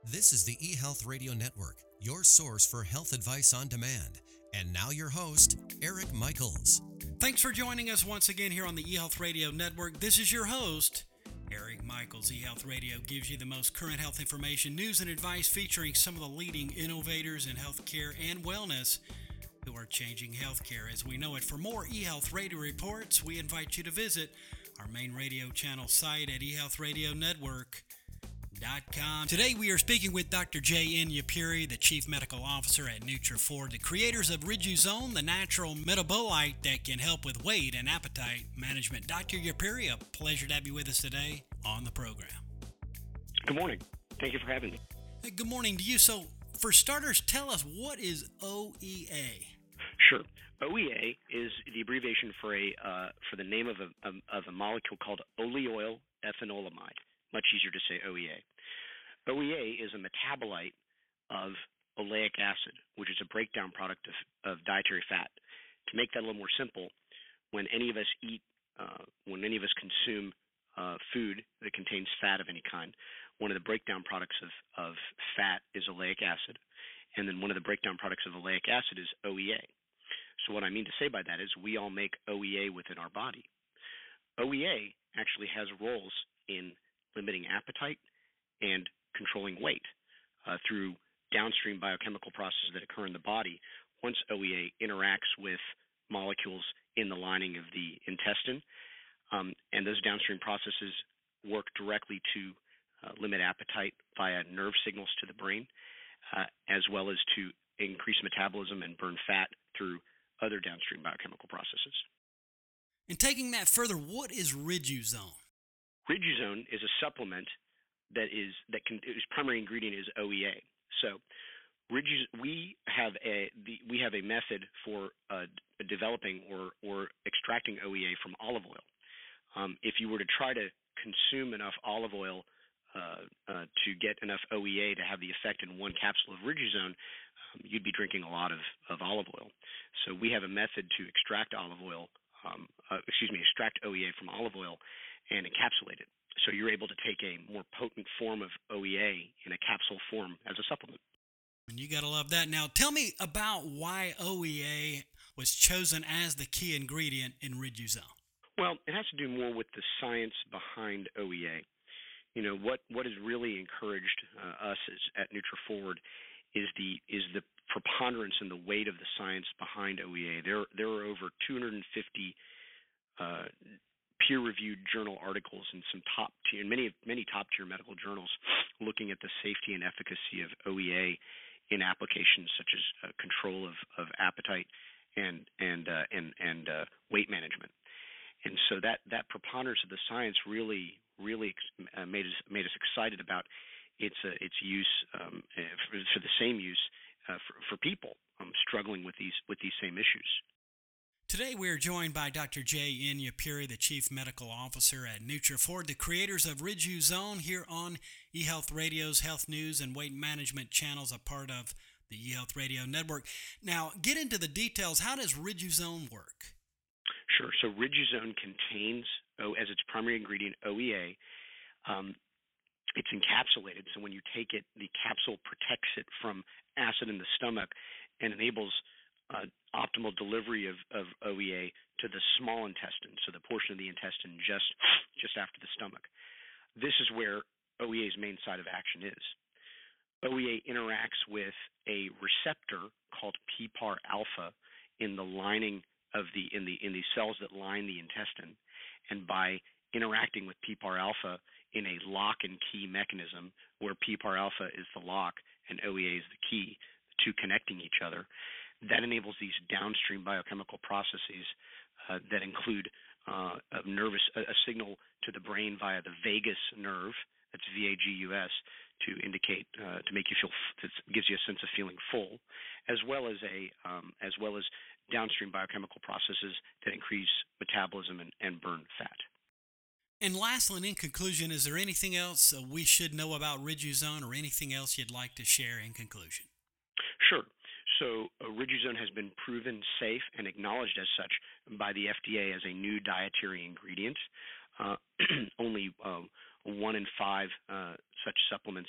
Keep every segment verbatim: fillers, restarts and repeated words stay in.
This is the eHealth Radio Network, your source for health advice on demand. And now your host, Eric Michaels. Thanks for joining us once again here on the eHealth Radio Network. This is your host, Eric Michaels. eHealth Radio gives you the most current health information, news, and advice featuring some of the leading innovators in healthcare and wellness who are changing healthcare as we know it. For more eHealth Radio reports, we invite you to visit our main radio channel site at e health radio network dot com. Today we are speaking with Doctor Jay N. Yapuri, the Chief Medical Officer at Nutraford, the creators of Riduzone, the natural metabolite that can help with weight and appetite management. Doctor Yapuri, a pleasure to have you with us today on the program. Good morning. Thank you for having me. Hey, good morning to you. So, for starters, tell us, what is O E A? Sure. O E A is the abbreviation for a uh, for the name of a of a molecule called oleoyl ethanolamide. Much easier to say O E A. O E A is a metabolite of oleic acid, which is a breakdown product of, of dietary fat. To make that a little more simple, when any of us eat, uh, when any of us consume uh, food that contains fat of any kind, one of the breakdown products of, of fat is oleic acid, and then one of the breakdown products of oleic acid is O E A. So what I mean to say by that is we all make O E A within our body. O E A actually has roles in limiting appetite and controlling weight uh, through downstream biochemical processes that occur in the body. Once O E A interacts with molecules in the lining of the intestine, um, and those downstream processes work directly to uh, limit appetite via nerve signals to the brain, uh, as well as to increase metabolism and burn fat through other downstream biochemical processes. And taking that further, what is Riduzone? Riduzone is a supplement that is that can its primary ingredient is O E A. So, Riduz, we have a the, we have a method for uh, developing or or extracting O E A from olive oil. Um, if you were to try to consume enough olive oil uh, uh, to get enough O E A to have the effect in one capsule of Riduzone, um, you'd be drinking a lot of, of olive oil. So we have a method to extract olive oil, um, uh, excuse me, extract O E A from olive oil and encapsulate it. So you're able to take a more potent form of O E A in a capsule form as a supplement. And you got to love that. Now, tell me about why O E A was chosen as the key ingredient in Riduzone. Well, it has to do more with the science behind O E A. You know, what, what has really encouraged uh, us as, at Nutraford is the is the preponderance and the weight of the science behind O E A. There, there are over two hundred fifty uh, peer-reviewed journal articles in some top tier, many many top-tier medical journals, looking at the safety and efficacy of O E A in applications such as uh, control of, of appetite and and uh, and and uh, weight management. And so that, that preponderance of the science really really uh, made us made us excited about its uh, its use um, for, for the same use uh, for, for people um, struggling with these with these same issues. Today we are joined by Doctor Jay N. Yapuri, the Chief Medical Officer at Nutraford, the creators of Riduzone, here on eHealth Radio's Health News and Weight Management channels, a part of the eHealth Radio Network. Now, get into the details. How does Riduzone work? Sure. So Riduzone contains, oh, as its primary ingredient, O E A. Um, it's encapsulated, so when you take it, the capsule protects it from acid in the stomach and enables uh, optimal delivery of, of O E A to the small intestine, so the portion of the intestine just just after the stomach. This is where O E A's main site of action is. O E A interacts with a receptor called P P A R alpha in the lining of the in the in the cells that line the intestine, and by interacting with P P A R alpha in a lock and key mechanism, where P P A R alpha is the lock and O E A is the key, the two connecting each other, that enables these downstream biochemical processes uh, that include uh, a nervous a, a signal to the brain via the vagus nerve, that's V A G U S, to indicate uh, to make you feel that gives you a sense of feeling full, as well as a um, as well as downstream biochemical processes that increase metabolism and, and burn fat. And lastly, in conclusion, is there anything else uh, we should know about Riduzone, or anything else you'd like to share in conclusion? Sure. So uh, Riduzone has been proven safe and acknowledged as such by the F D A as a new dietary ingredient. Uh, only uh, one in five uh, such supplements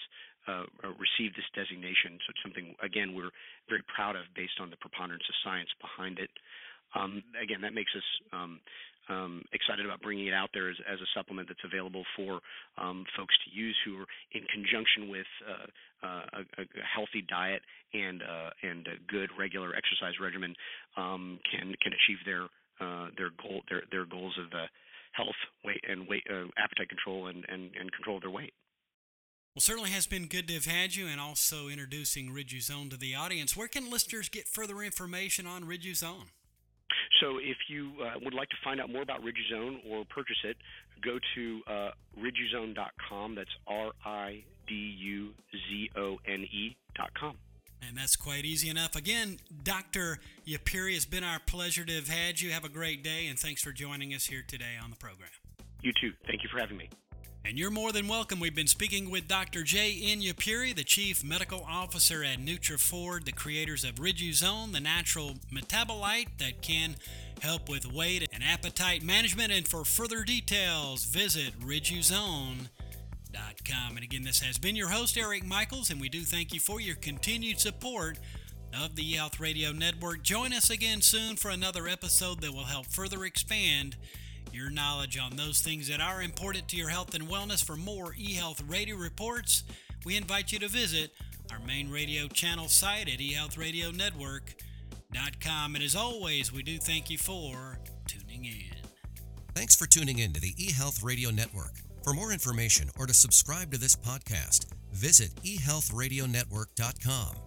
uh, received this designation. So it's something, again, we're very proud of based on the preponderance of science behind it. Um, again, that makes us um, um, excited about bringing it out there as, as a supplement that's available for um, folks to use who are in conjunction with uh, uh, a, a healthy diet and uh, and a good regular exercise regimen um, can can achieve their uh, their goal their their goals of uh, health, weight, and weight uh, appetite control and, and, and control of their weight. Well, certainly has been good to have had you, and also introducing Riduzone to the audience. Where can listeners get further information on Riduzone? So if you uh, would like to find out more about Riduzone or purchase it, go to uh, riduzone dot com. That's R I D U Z O N E dot com. And that's quite easy enough. Again, Doctor Yapiri, it's been our pleasure to have had you. Have a great day, and thanks for joining us here today on the program. You too. Thank you for having me. And you're more than welcome. We've been speaking with Doctor J N Yapiri, the Chief Medical Officer at Nutraford, the creators of Riduzone, the natural metabolite that can help with weight and appetite management. And for further details, visit riduzone dot com. And again, this has been your host, Eric Michaels, and we do thank you for your continued support of the eHealth Radio Network. Join us again soon for another episode that will help further expand your knowledge on those things that are important to your health and wellness. For more eHealth Radio reports, we invite you to visit our main radio channel site at e health radio network dot com. And as always, we do thank you for tuning in. Thanks for tuning in to the eHealth Radio Network. For more information or to subscribe to this podcast, visit e health radio network dot com.